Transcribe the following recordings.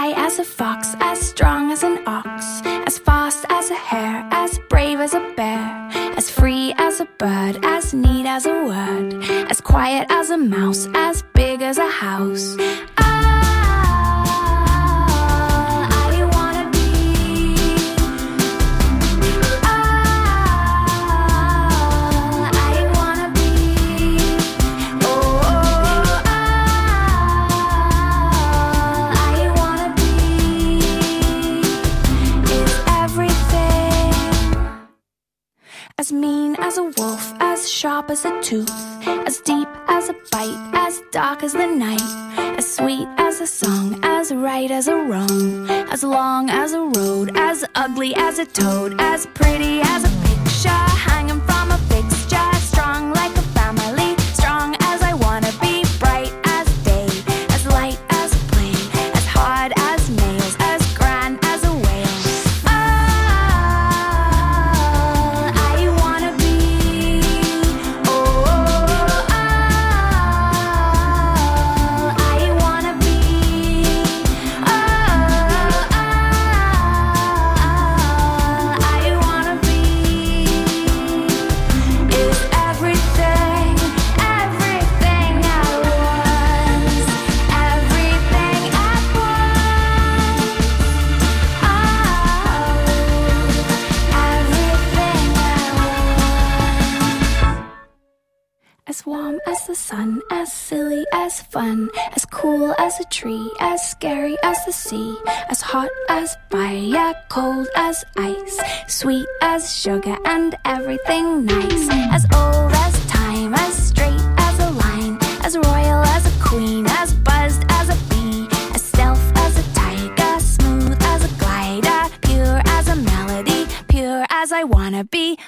sly as a fox, as strong as an ox, as fast as a hare, as brave as a bear, as free as a bird, as neat as a word, as quiet as a mouse, as big as a house. As mean as a wolf, as sharp as a tooth, as deep as a bite, as dark as the night, as sweet as a song, as right as a wrong, as long as a road, as ugly as a toad, as pretty as a picture hanging from a fixture, strong like a family, strong as I wanna be, bright as day, as light as a plane, as hard as nails, as grand as a whale. As warm as the sun, as silly as fun, as cool as a tree, as scary as the sea, as hot as fire, cold as ice, sweet as sugar and everything nice, as old as time, as straight as a line, as royal as a queen, as buzzed as a bee, as stealth as a tiger, smooth as a glider, pure as a melody, pure as I wanna be.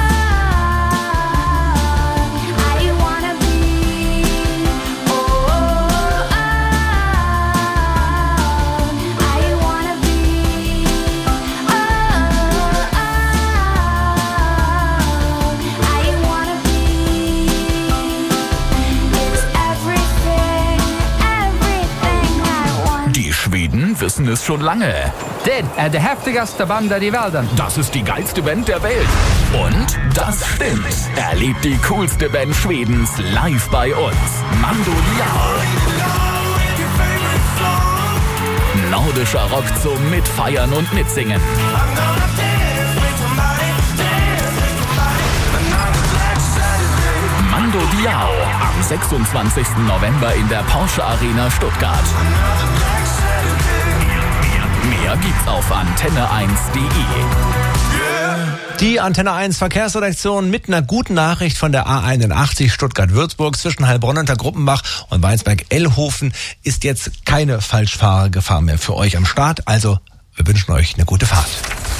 Wissen es schon lange. Det der heftigaste Band der Welt. Das ist die geilste Band der Welt. Und das stimmt. Erlebt die coolste Band Schwedens live bei uns. Mando Diao. Nordischer Rock zum Mitfeiern und Mitsingen. Mando Diao am 26. November in der Porsche Arena Stuttgart. Mehr gibt's auf antenne1.de. Die Antenne 1 Verkehrsredaktion mit einer guten Nachricht von der A81 Stuttgart-Würzburg zwischen Heilbronn und der Gruppenbach und Weinsberg-Ellhofen ist jetzt keine Falschfahrergefahr mehr für euch am Start. Also, wir wünschen euch eine gute Fahrt.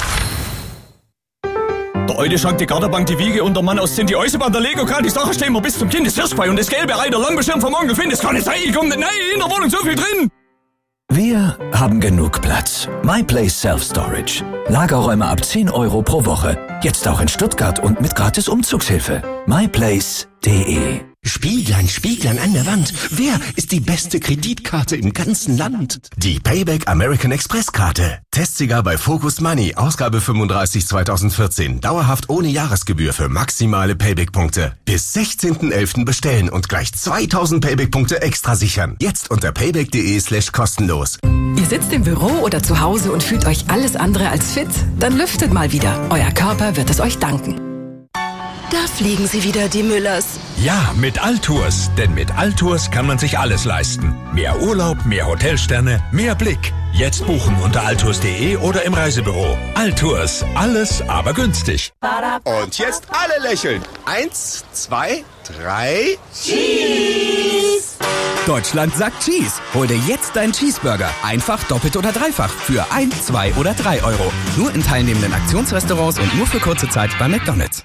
Der alte schankt die Garderbank, die Wiege und der Mann aus Sind die Eisenbahn, der Lego-Kran, die Sache stehen wir bis zum Kind, das Hirschbein und das gelbe Ei, der Langbeschirm vom Onkel Finn, das kann nicht sein, ich komme nicht rein, in der Wohnung so viel drin. Wir haben genug Platz. MyPlace Self-Storage. Lagerräume ab 10 € pro Woche. Jetzt auch in Stuttgart und mit gratis Umzugshilfe. myplace.de. Spieglein, Spieglein an der Wand. Wer ist die beste Kreditkarte im ganzen Land? Die Payback American Express Karte. Testsieger bei Focus Money. Ausgabe 35 2014. Dauerhaft ohne Jahresgebühr für maximale Payback-Punkte. Bis 16.11. bestellen und gleich 2000 Payback-Punkte extra sichern. Jetzt unter payback.de/kostenlos. Ihr sitzt im Büro oder zu Hause und fühlt euch alles andere als fit? Dann lüftet mal wieder. Euer Körper wird es euch danken. Da fliegen sie wieder, die Müllers. Ja, mit Altours. Denn mit Altours kann man sich alles leisten. Mehr Urlaub, mehr Hotelsterne, mehr Blick. Jetzt buchen unter altours.de oder im Reisebüro. Altours. Alles, aber günstig. Und jetzt alle lächeln. 1, 2, 3. Cheese! Deutschland sagt Cheese. Hol dir jetzt deinen Cheeseburger. Einfach, doppelt oder dreifach. Für 1, 2 oder 3 €. Nur in teilnehmenden Aktionsrestaurants und nur für kurze Zeit bei McDonald's.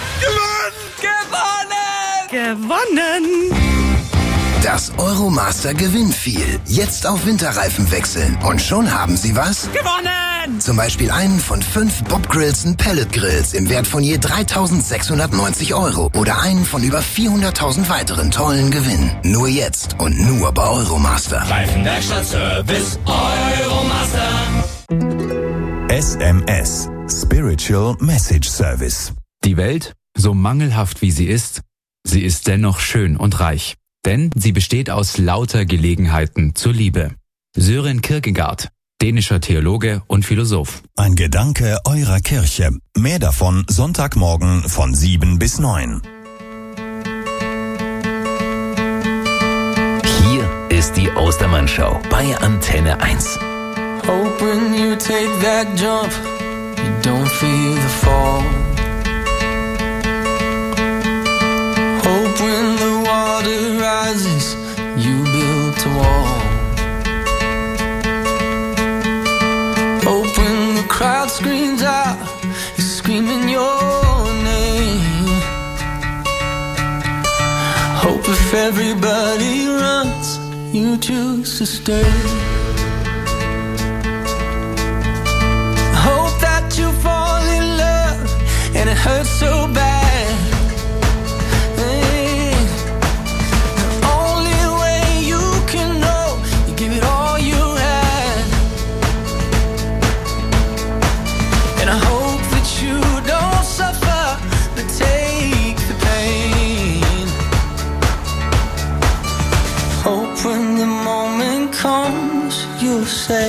Gewonnen! Das Euromaster Gewinnviel. Jetzt auf Winterreifen wechseln. Und schon haben Sie was? Gewonnen! Zum Beispiel einen von 5 Bob Grilson Pellet Grills im Wert von je 3.690 €. Oder einen von über 400.000 weiteren tollen Gewinnen. Nur jetzt und nur bei Euromaster. Reifenwerkstatt Service Euromaster. SMS. Spiritual Message Service. Die Welt, so mangelhaft wie sie ist dennoch schön und reich. Denn sie besteht aus lauter Gelegenheiten zur Liebe. Søren Kierkegaard, dänischer Theologe und Philosoph. Ein Gedanke eurer Kirche. Mehr davon Sonntagmorgen von 7 bis 9. Hier ist die Ostermann-Show bei Antenne 1. Hope when you take that jump, you don't feel the fall. Hope when the water rises, you build a wall. Hope when the crowd screams out, you're screaming your name. Hope if everybody runs, you choose to stay. Hope that you fall in love and it hurts so bad. The only way you can know, you give it all you had. And I hope that you don't suffer, but take the pain. Hope when the moment comes, you'll say,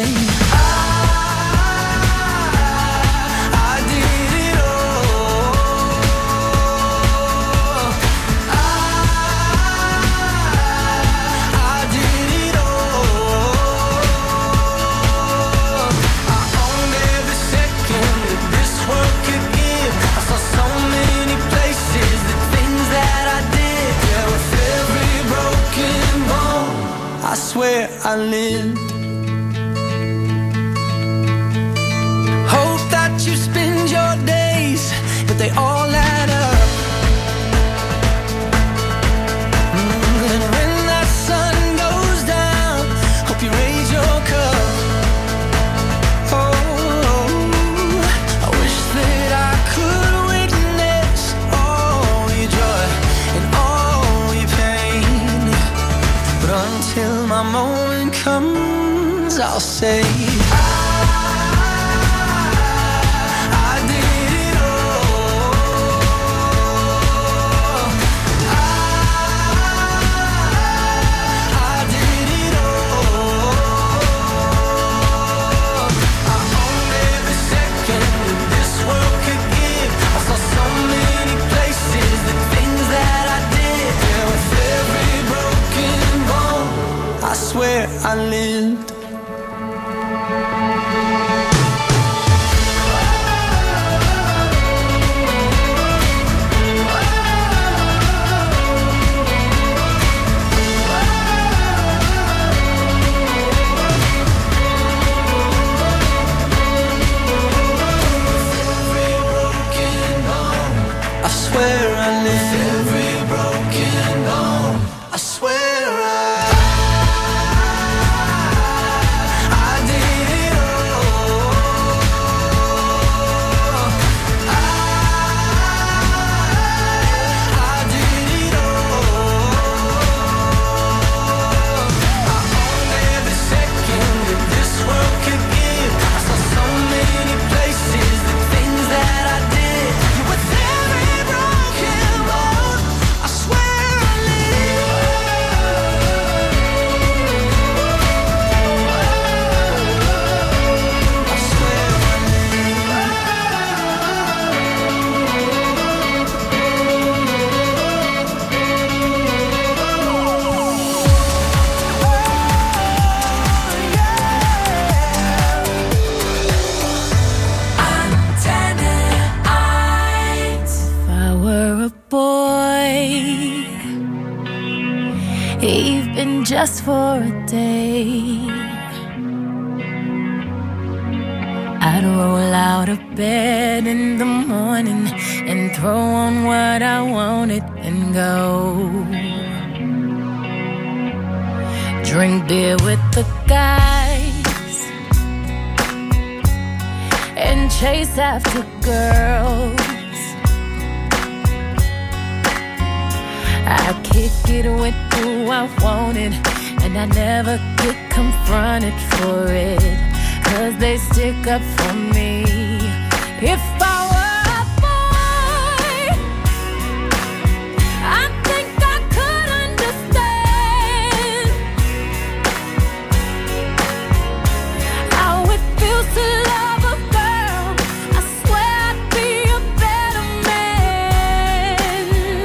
where I lived. Hope that you spend your days, but they all add up. And when that sun goes down, hope you raise your cup. Oh, I wish that I could witness all your joy and all your pain, but until my moment comes, I'll say I did it all. I did it all. I owned every second that this world could give. I saw so many places, the things that I did. Yeah, with every broken bone, I swear I lived. I swear I live. Every broken bone, I swear I did it all. I did it all. I owned every second that this world could give. I saw so many places, the things that I did. You were there. I swear I even just for a day, I'd roll out of bed in the morning and throw on what I wanted and go drink beer with the guys and chase after girls. I kick it with who I wanted, and I never get confronted for it, 'cause they stick up for me. If I were a boy, I think I could understand how it feels to love a girl. I swear I'd be a better man.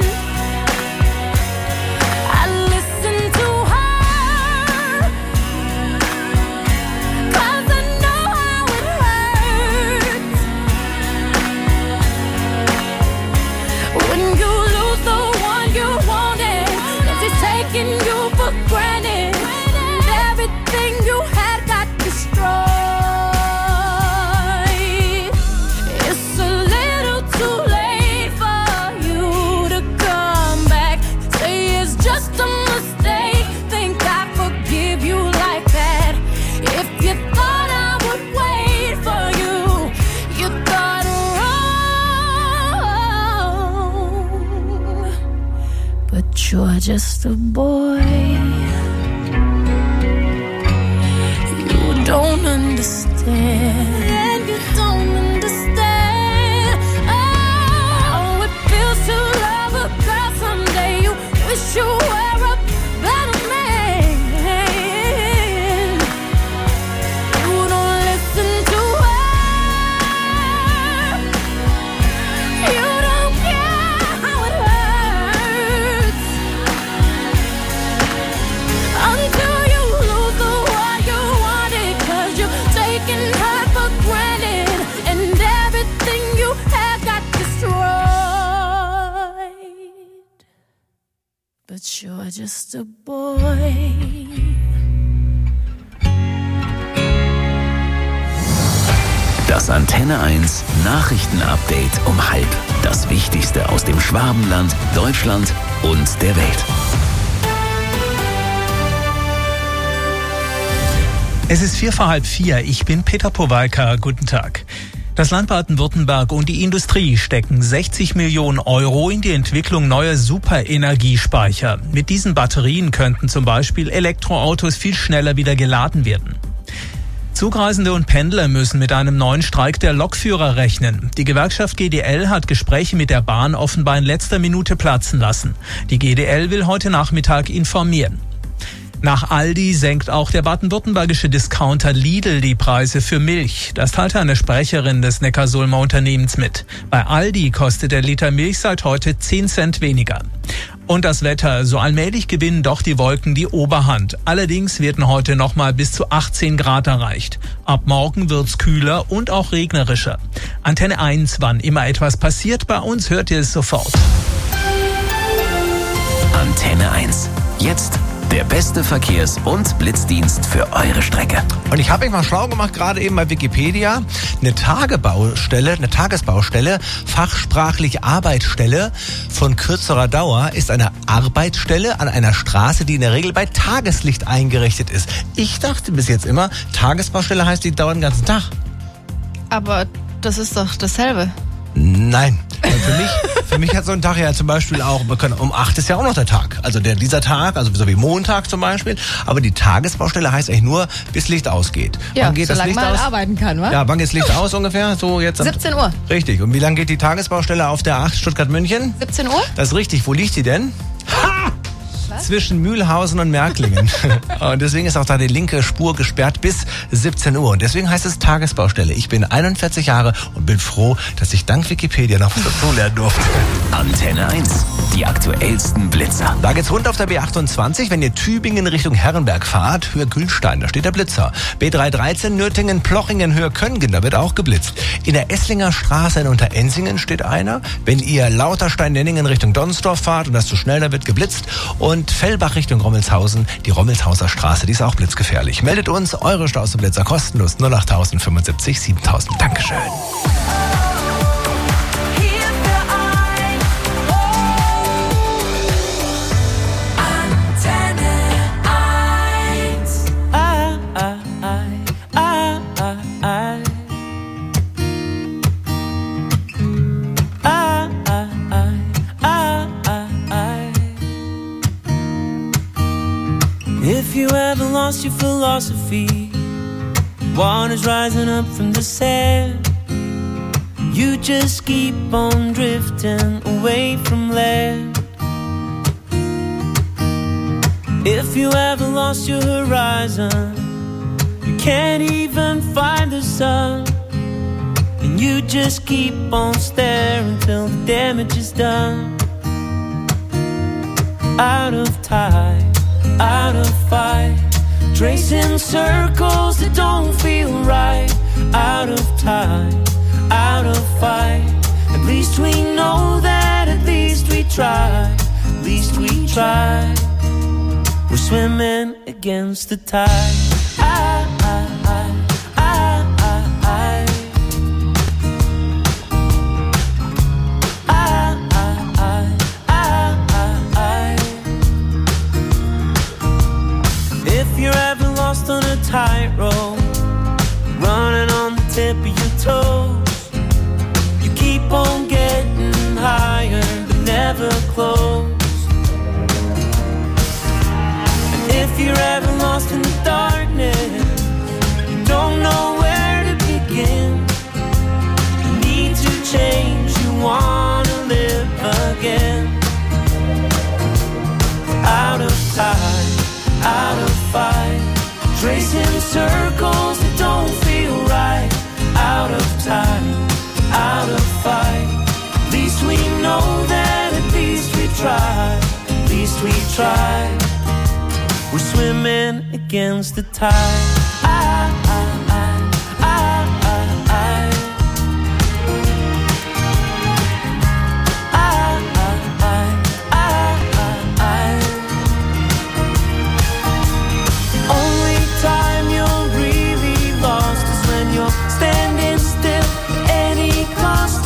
I listen to her, 'cause I know how it hurts when you lose the one you wanted, 'cause he's taking you for granted, and everything you had got destroyed. It's a little too late for you to come back. Say it's just a mistake, think I forgive you like that. If you thought I would wait for you, you thought wrong. But you're just a boy. You don't understand. You don't understand. Oh, it feels to love a girl someday. You wish you were a better man. You don't listen to her. You don't care how it hurts until you lose the one you wanted, 'cause you're taking her for granted, and everything you had got destroyed. But you're just a boy. Das Antenne 1 Nachrichtenupdate um 12:30. Das Wichtigste aus dem Schwabenland, Deutschland und der Welt. Es ist 3:45. Ich bin Peter Powalka. Guten Tag. Das Land Baden-Württemberg und die Industrie stecken 60 Millionen Euro in die Entwicklung neuer Superenergiespeicher. Mit diesen Batterien könnten zum Beispiel Elektroautos viel schneller wieder geladen werden. Zugreisende und Pendler müssen mit einem neuen Streik der Lokführer rechnen. Die Gewerkschaft GDL hat Gespräche mit der Bahn offenbar in letzter Minute platzen lassen. Die GDL will heute Nachmittag informieren. Nach Aldi senkt auch der baden-württembergische Discounter Lidl die Preise für Milch. Das teilte eine Sprecherin des Neckarsulmer Unternehmens mit. Bei Aldi kostet der Liter Milch seit heute 10 Cent weniger. Und das Wetter, so allmählich gewinnen doch die Wolken die Oberhand. Allerdings werden heute nochmal bis zu 18 Grad erreicht. Ab morgen wird's kühler und auch regnerischer. Antenne 1, wann immer etwas passiert, bei uns hört ihr es sofort. Antenne 1. Jetzt der beste Verkehrs- und Blitzdienst für eure Strecke. Und ich habe mich mal schlau gemacht, gerade eben bei Wikipedia. Eine Tagesbaustelle, fachsprachlich Arbeitsstelle von kürzerer Dauer, ist eine Arbeitsstelle an einer Straße, die in der Regel bei Tageslicht eingerichtet ist. Ich dachte bis jetzt immer, Tagesbaustelle heißt, die dauert den ganzen Tag. Aber das ist doch dasselbe. Nein. Für mich hat so ein Tag ja zum Beispiel auch, um 8 ist ja auch noch der Tag. Also dieser Tag, also so wie Montag zum Beispiel. Aber die Tagesbaustelle heißt eigentlich nur, bis Licht ausgeht. Ja, wann geht solange das Licht man aus? Arbeiten kann, wa? Ja, wann geht das Licht aus ungefähr? So jetzt 17 Uhr. Richtig. Und wie lange geht die Tagesbaustelle auf der 8 Stuttgart-München? 17 Uhr? Das ist richtig. Wo liegt die denn? Ha! Zwischen Mühlhausen und Märklingen. Und deswegen ist auch da die linke Spur gesperrt bis 17 Uhr. Und deswegen heißt es Tagesbaustelle. Ich bin 41 Jahre und bin froh, dass ich dank Wikipedia noch was dazu lernen durfte. Antenne 1. Die aktuellsten Blitzer. Da geht's rund auf der B28, wenn ihr Tübingen Richtung Herrenberg fahrt, Höhe Gülstein, da steht der Blitzer. B313 Nürtingen, Plochingen, Höhe Köngen, da wird auch geblitzt. In der Esslinger Straße in Unterenzingen steht einer. Wenn ihr Lauterstein-Nenningen Richtung Donsdorf fahrt und das zu schnell, da wird geblitzt. Und Fellbach Richtung Rommelshausen, die Rommelshauser Straße, die ist auch blitzgefährlich. Meldet uns eure Straßenblitzer kostenlos 08000 75 7000. Dankeschön. If you ever lost your philosophy, one is rising up from the sand. You just keep on drifting away from land. If you ever lost your horizon, you can't even find the sun. And you just keep on staring till the damage is done. Out of time, out of fight, tracing circles that don't feel right. Out of time, out of fight. At least we know that, at least we try. At least we try. We're swimming against the tide. If you're ever lost on a tightrope, running on the tip of your toes, you keep on getting higher but never close. And if you're ever lost in the darkness, you don't know where to begin. You need to change, you wanna live again. Out of time, out of fight, tracing circles that don't feel right. Out of time, out of fight. At least we know that, at least we try. At least we try. We're swimming against the tide. Only time you're really lost is when you're standing still at any cost.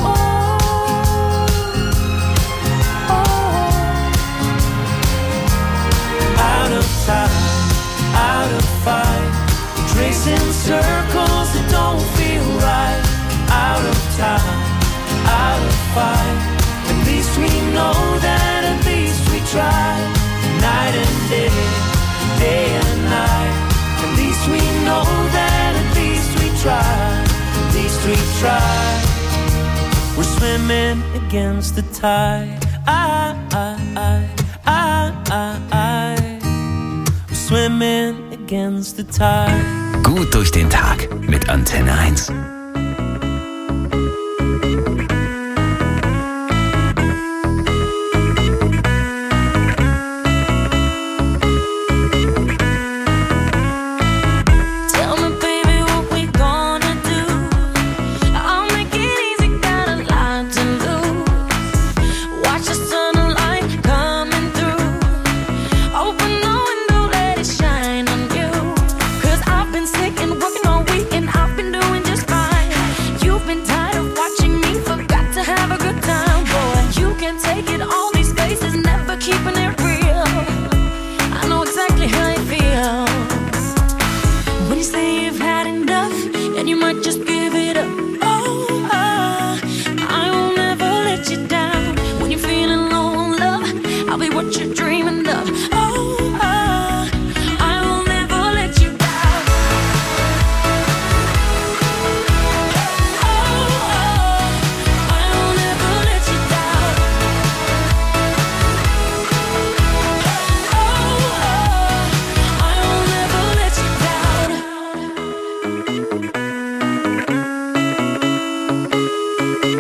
Out of time, out of fight, tracing circles that don't feel right. Out of time, out of fight. At least we know that, at least we try. Night and day, day and night. At least we know that, at least we try. At least we try. We're swimming against the tide. We're swimming against the tide. Gut durch den Tag mit Antenne 1. Tell me, baby, what we gonna do? I'll make it easy, got a lot to lose. Watch the sunlight coming through. Open the window, let it shine on you. 'Cause I've been sick and working all week and I've been doing just fine. You've been tired of watching me, forgot to have a good time, boy. You can take it, all these faces, never keeping it real. I know exactly how you feel. When you say you've had enough, and you might just be